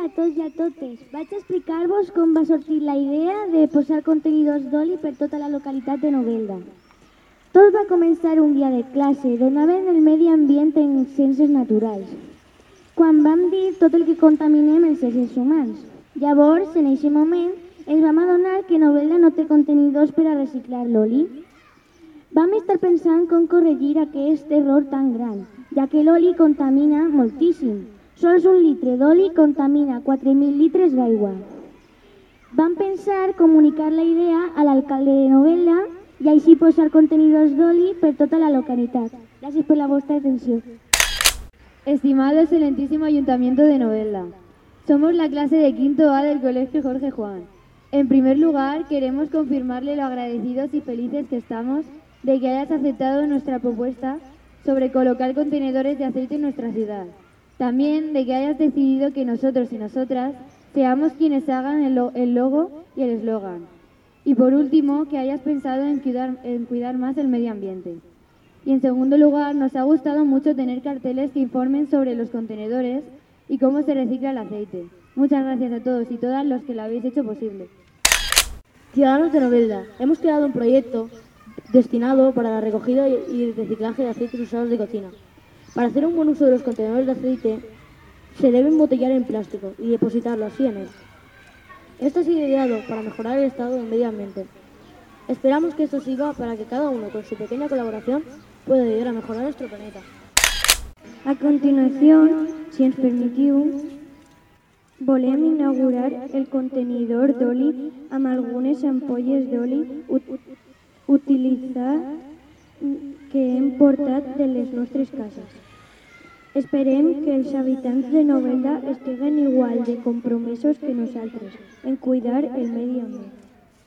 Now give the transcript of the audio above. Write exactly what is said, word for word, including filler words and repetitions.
a tots i a totes. Vaig a explicar-vos com va sortir la idea de posar contenidors d'oli per tota la localitat de Novelda. Tot va començar un dia de classe, donaven el medi ambient en ciències naturals, quan vam dir tot el que contaminem els éssers humans. Llavors, en aquest moment, ens vam adonar que Novelda no té contenidors per a reciclar l'oli. Vam estar pensant com corregir aquest error tan gran, ja que l'oli contamina moltíssim. Sols un litre d'oli contamina quatre mil litres d'aigua. Vam pensar comunicar la idea a l'alcalde de Novelda i així posar contenidors d'oli per tota la localitat. Gràcies per la vostra atenció. Estimado excelentísimo Ayuntamiento de Novelda, somos la clase de quinto A del Colegio Jorge Juan. En primer lugar, queremos confirmarle lo agradecidos y felices que estamos de que hayas aceptado nuestra propuesta sobre colocar contenedores de aceite en nuestra ciudad. También de que hayas decidido que nosotros y nosotras seamos quienes hagan el, lo el logo y el eslogan. Y por último, que hayas pensado en cuidar, en cuidar más el medio ambiente. Y en segundo lugar, nos ha gustado mucho tener carteles que informen sobre los contenedores y cómo se recicla el aceite. Muchas gracias a todos y todas los que lo habéis hecho posible. Ciudadanos de Novelda, hemos creado un proyecto destinado para la recogida y reciclaje de aceites usados de cocina. Para hacer un buen uso de los contenedores de aceite, se debe embotellar en plástico y depositarlo así en él. Esto ha sido ideado para mejorar el estado del medio ambiente. Esperamos que esto sirva para que cada uno, con su pequeña colaboración, pueda ayudar a mejorar nuestro planeta. A continuación, si ens permetiu, volem inaugurar el contenidor d'oli amb algunes ampolles d'oli ut utilitzat que hem portat de les nostres cases. Esperem que els habitants de Novelda estiguen igual de compromesos que nosaltres en cuidar el medi ambient.